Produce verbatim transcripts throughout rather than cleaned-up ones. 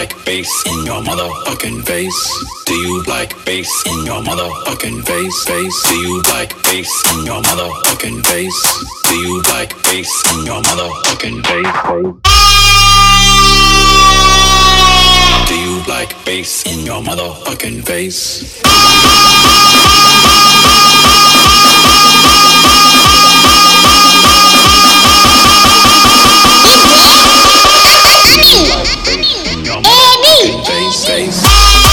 like bass in your motherfucking face? Do you like bass in your motherfucking face? Face? Do you like bass in your motherfucking face? Do you like bass in your motherfucking face? Do you like bass in your motherfucking face? Face, face.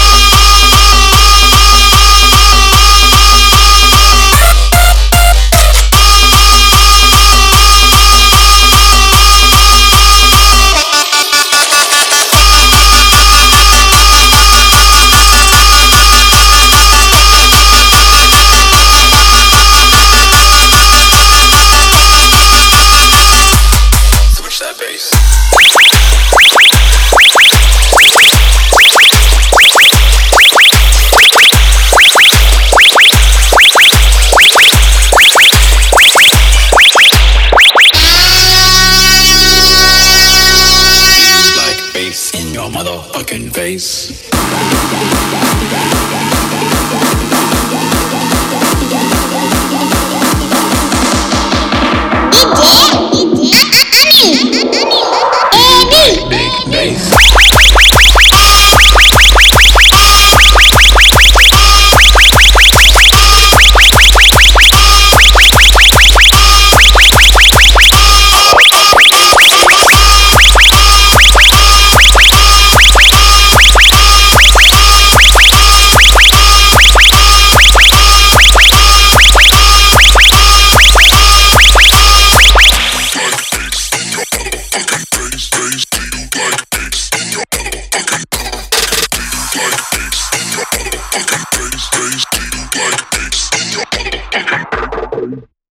Switch that bass. Motherfucking face.